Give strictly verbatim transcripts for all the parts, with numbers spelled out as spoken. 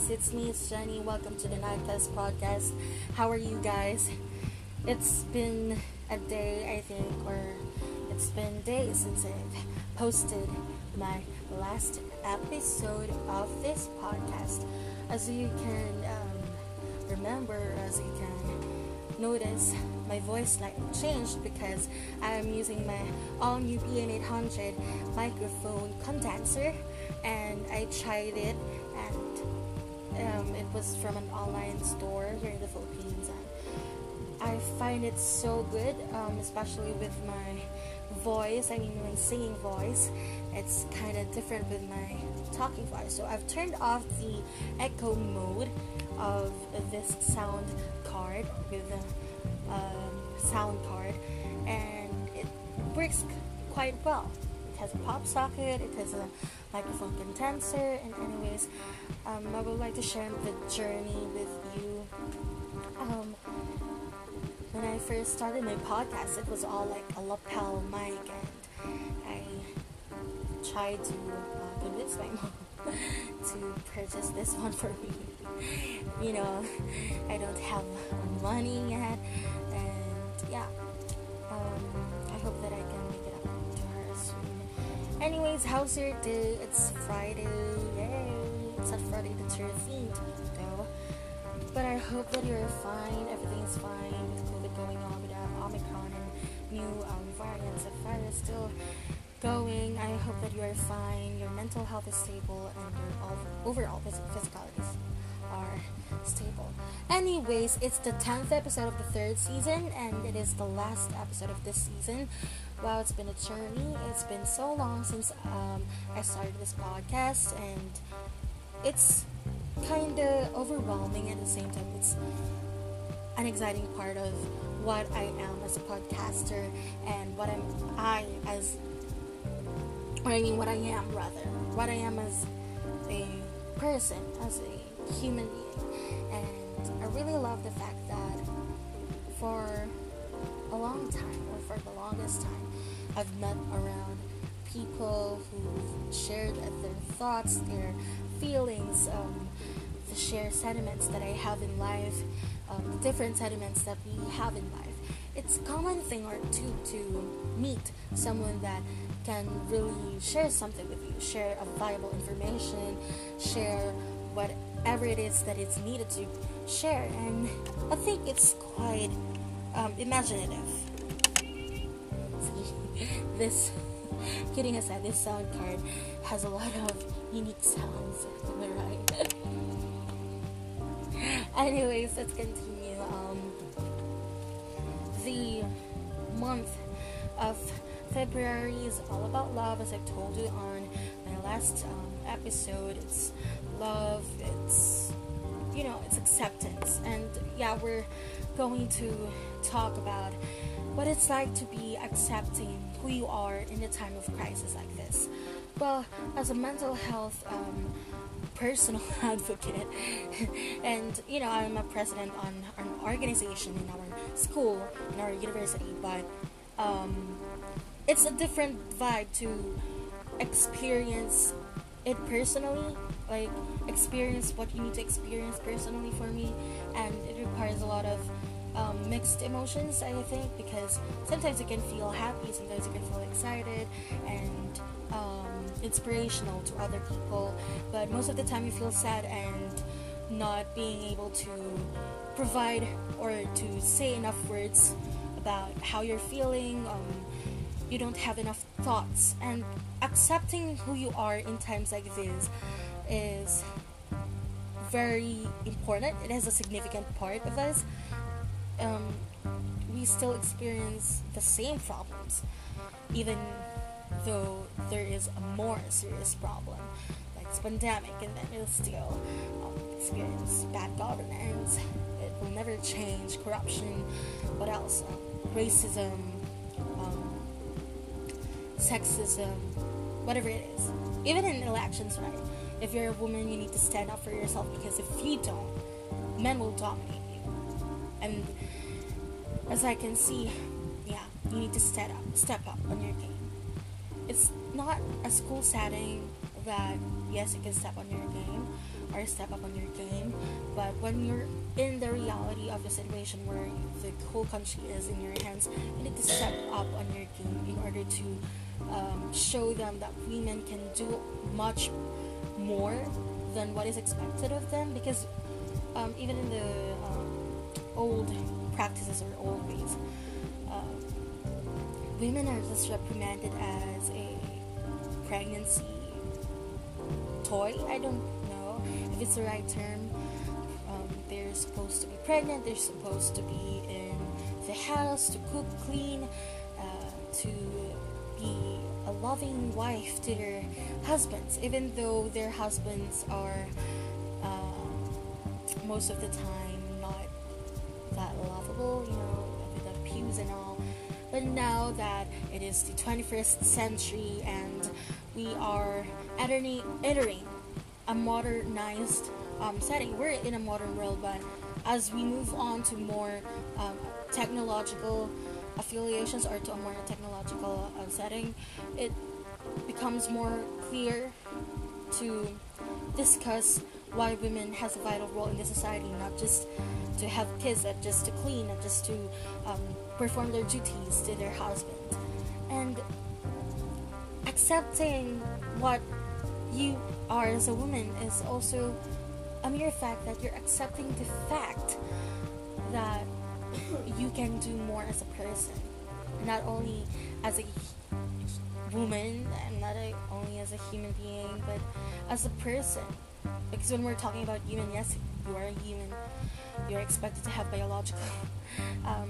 guys, it's me, it's Jenny. Welcome to the Nightcast podcast. How are you guys? It's been a day, I think, or it's been days since I've posted my last episode of this podcast. As you can um, remember, as you can notice, my voice slightly changed because I am using my all new B M eight hundred microphone condenser, and I tried it, and um, it was from an online store here in the Philippines, and I find it so good, um, especially with my voice. I mean, my singing voice, it's kind of different with my talking voice. So I've turned off the echo mode of this sound card with the um, sound card, and it works quite well. It has a pop socket, it has a microphone condenser, and anyways, um, I would like to share the journey with you. Um, when I first started my podcast, it was all like a lapel mic, and I tried to uh, convince my mom to purchase this one for me. You know, I don't have money yet, and yeah, um, I hope that I can make it up to her soon. Anyways, how's your day? It's Friday, yay! It's not Friday the thirteenth, though. But I hope that you're fine, everything's fine with COVID going on, with uh, Omicron and new um, variants of virus still going. I hope that you are fine, your mental health is stable, and your all, overall phys- physicalities are stable. Anyways, it's the tenth episode of the third season, and it is the last episode of this season. Wow, it's been a journey. It's been so long since um, I started this podcast, and it's kind of overwhelming. At the same time, it's an exciting part of what I am as a podcaster, and what am I as or I mean what I am rather what I am as a person, as a human being. And I really love the fact that for a long time, or for the longest time, I've met around people who've shared their thoughts, their feelings, um, the shared sentiments that I have in life, um, the different sentiments that we have in life. It's a common thing or two to meet someone that can really share something with you, share a valuable information, share whatever it is that it's needed to share, and I think it's quite um, imaginative. This, kidding aside, this sound card has a lot of unique sounds, am I right? Anyways, let's continue. Um, the month of February is all about love, as I told you on my last um, episode. It's love, it's, you know, it's acceptance. And yeah, we're going to talk about what it's like to be accepting who you are in a time of crisis like this. Well, as a mental health um, personal advocate, and you know, I'm a president on an organization in our school, in our university, but um, it's a different vibe to experience it personally, like experience what you need to experience personally for me, and it requires a lot of um, mixed emotions, I think, because sometimes you can feel happy, sometimes you can feel excited and um, inspirational to other people, but most of the time you feel sad and not being able to provide or to say enough words about how you're feeling. Um, you don't have enough thoughts, and accepting who you are in times like this is very important. It has a significant part of us. Um, we still experience the same problems, even though there is a more serious problem, like this pandemic, and then we'll still um, experience bad governance. It will never change. Corruption. What else? Um, racism. Um, sexism, whatever it is. Even in elections, right? If you're a woman, you need to stand up for yourself, because if you don't, men will dominate you. And as I can see, yeah, you need to step up, step up on your game. It's not a school setting that, yes, you can step on your game, or step up on your game. But when you're in the reality of the situation where the whole country is in your hands, you need to step up on your game in order to um, show them that women can do much more than what is expected of them. Because um, even in the um, old practices or old ways, uh, women are just reprimanded as a pregnancy toy. I don't know if it's the right term. Um, they're supposed to be pregnant, they're supposed to be in the house to cook, clean, uh, to be a loving wife to their husbands, even though their husbands are uh, most of the time not that lovable, you know, with the pews and all. But now that it is the twenty-first century and we are entering, entering a modernized um, setting, we're in a modern world, but as we move on to more um, technological affiliations or to a more technological uh, setting, it becomes more clear to discuss why women has a vital role in the society, not just to have kids, not just to clean, not just to um, perform their duties to their husband. And accepting what you are as a woman is also a mere fact that you're accepting the fact that you can do more as a person, not only as a woman and not a, only as a human being, but as a person. Because when we're talking about human, yes, you are a human. You're expected to have biological um,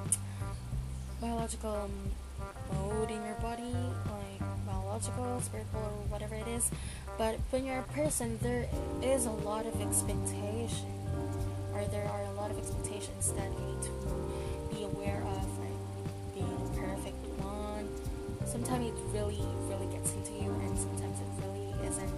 biological mode in your body, like biological, spiritual, or whatever it is. But when you're a person, there is a lot of expectation, or there are a lot of expectations that you need to be aware of, like being a perfect one. Sometimes it really, really gets into you, and sometimes it really isn't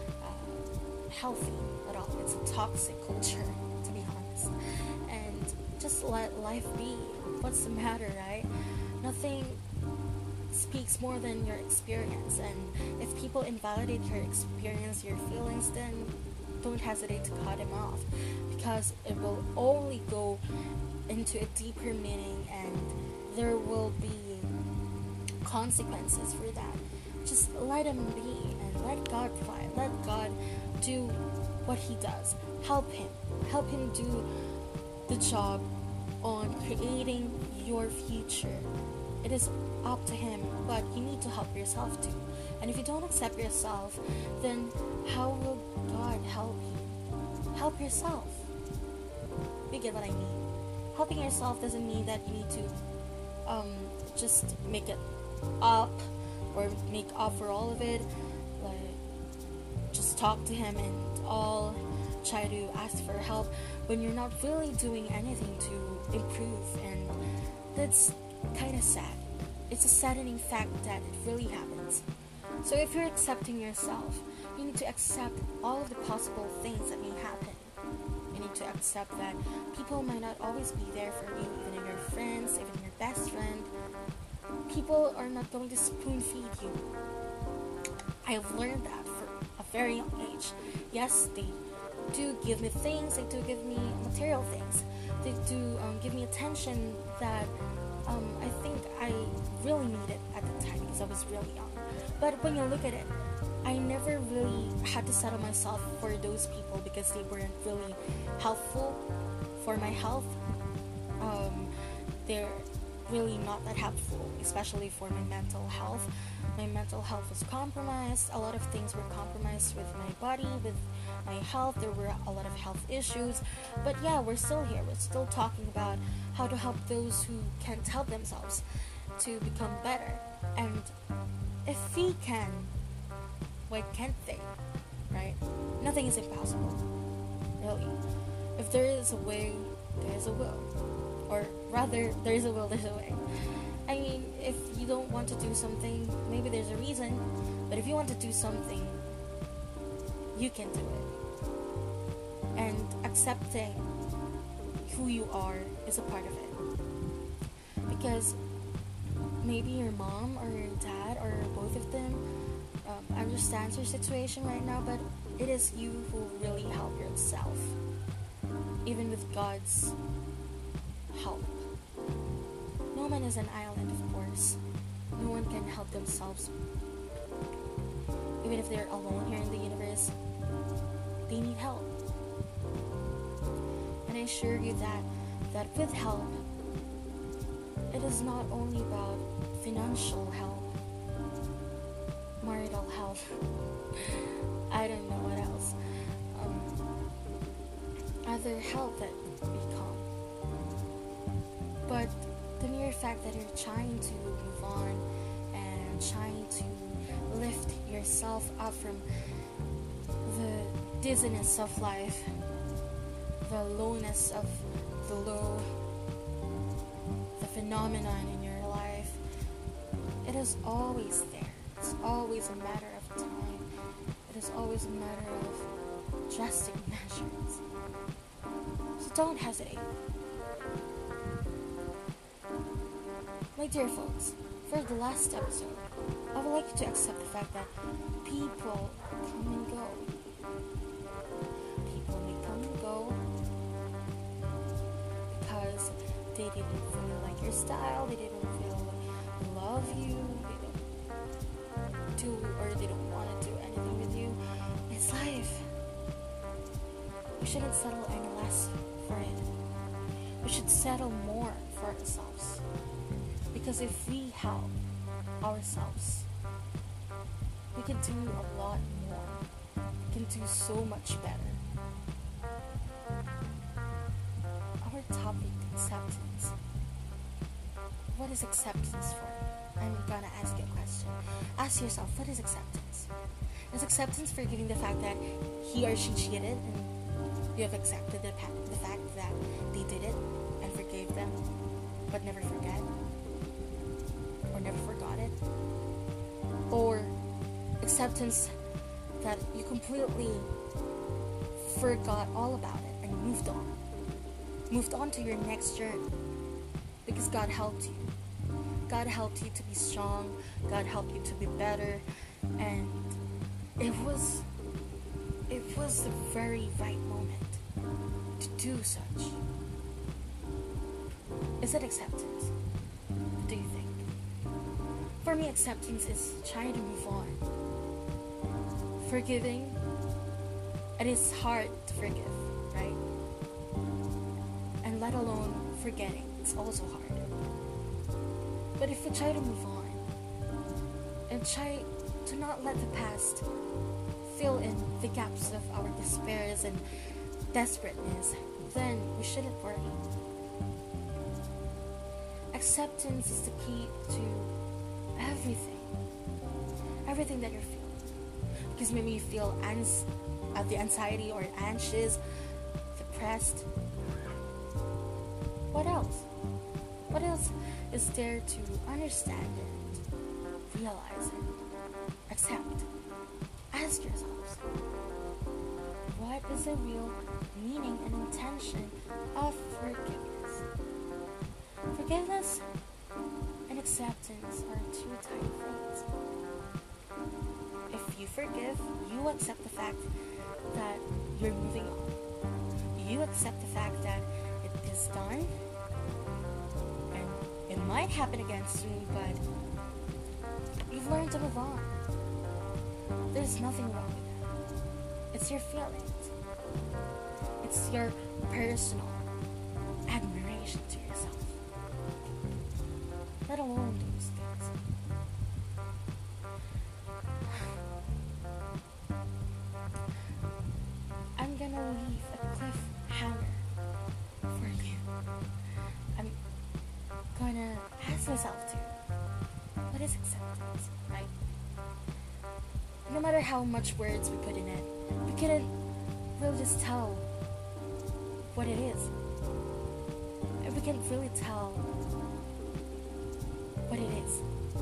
uh, healthy at all. It's a toxic culture, to be honest. And just let life be. What's the matter, right? Nothing speaks more than your experience, and if people invalidate your experience, your feelings, then don't hesitate to cut them off, because it will only go into a deeper meaning and there will be consequences for that. Just let them be and let God provide. Let God do what He does. Help Him. Help Him do the job on creating your future. It is up to Him, but you need to help yourself too. And if you don't accept yourself, then how will God help you? Help yourself. You get what I mean? Helping yourself doesn't mean that you need to um, just make it up or make up for all of it. Like, just talk to Him and all, try to ask for help when you're not really doing anything to improve, and that's kind of sad. It's a saddening fact that it really happens. So if you're accepting yourself, you need to accept all of the possible things that may happen. You need to accept that people might not always be there for you, even your friends, even your best friend. People are not going to spoon feed you. I have learned that for a very young age. Yes, they do give me things, they do give me material things, they do um, give me attention that um, I think I really needed at the time because I was really young. But when you look at it, I never really had to settle myself for those people because they weren't really helpful for my health. Um, they're really not that helpful, especially for my mental health. My mental health was compromised. A lot of things were compromised with my body, with my health. There were a lot of health issues. But yeah, we're still here. We're still talking about how to help those who can't help themselves to become better. And if we can, why can't they? Right? Nothing is impossible. Really. If there is a way, there is a will. Or rather, there is a will, there's a way. I mean, if you don't want to do something, maybe there's a reason. But if you want to do something, you can do it. And accepting who you are is a part of it. Because maybe your mom or your dad or both of them um, understands your situation right now, but it is you who really help yourself, even with God's help. No man is an island, of course. No one can help themselves. Even if they're alone here in the universe, they need help. And I assure you that, that with help, it is not only about financial help, marital help, I don't know what else, um, other help that we come. But the mere fact that you're trying to move on and trying to lift yourself up from the dizziness of life, the lowness of the low, the phenomenon in your life, it is always there. It's always a matter of time. It is always a matter of drastic measures. So don't hesitate. My dear folks, for the last episode, I would like you to accept the fact that people come and go. People may come and go because they didn't feel like your style, they didn't feel like love you, they don't do or they don't want to do anything with you. It's life. We shouldn't settle any less for it. We should settle more for ourselves. Because if we help ourselves, we can do a lot more. We can do so much better. Our topic, acceptance. What is acceptance for? I'm gonna ask you a question. Ask yourself, what is acceptance? Is acceptance forgiving the fact that he or she cheated and you have accepted the, pa- the fact that they did it and forgave them, but never forget? Or never forgot it? Or acceptance that you completely forgot all about it and moved on. Moved on to your next journey because God helped you. God helped you to be strong. God helped you to be better. And it was it was the very right moment to do such. Is it acceptance? What do you think? For me, acceptance is trying to move on. Forgiving, it is hard to forgive, right? And let alone forgetting, it's also hard. But if we try to move on and try to not let the past fill in the gaps of our despairs and desperateness, then we shouldn't worry. Acceptance is the key to everything. Everything that you're feeling. Because maybe you feel ans- uh, the anxiety or anxious, depressed. What else? What else is there to understand it, realize it, accept? Ask yourselves, what is the real meaning and intention of forgiveness? Forgiveness and acceptance are two tiny things. If you forgive, you accept the fact that you're moving on. You accept the fact that it is done. And it might happen again soon, but you've learned to move on. There's nothing wrong with that. It's your feelings. It's your personal admiration to yourself. Let alone those things. I'm gonna leave a cliffhanger for you. I'm gonna ask myself too, what is acceptance, right? No matter how much words we put in it, we couldn't really just tell what it is. And we can't really tell what it is.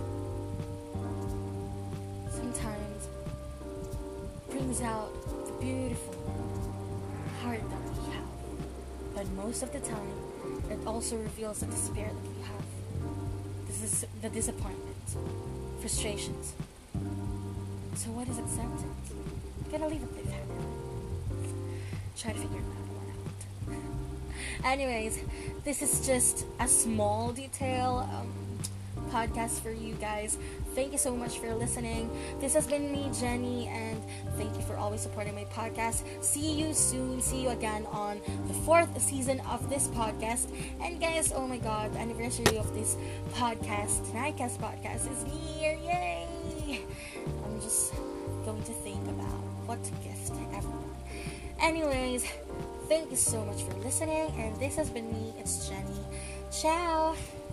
Sometimes brings out the beautiful heart that we have, but most of the time it also reveals the despair that we have. This is the disappointment, frustrations. So what is acceptance? gonna leave a cliffhanger. Try to figure that one out. Anyways, this is just a small detail um, podcast for you guys. Thank you so much for listening. This has been me, Jenny, and thank you for always supporting my podcast. See you soon. See you again on the fourth season of this podcast. And guys, oh my god, the anniversary of this podcast, Nightcast podcast, is near. Yay! I'm just going to think about what to gift everyone. Anyways, thank you so much for listening, and this has been me. It's Jenny. Ciao!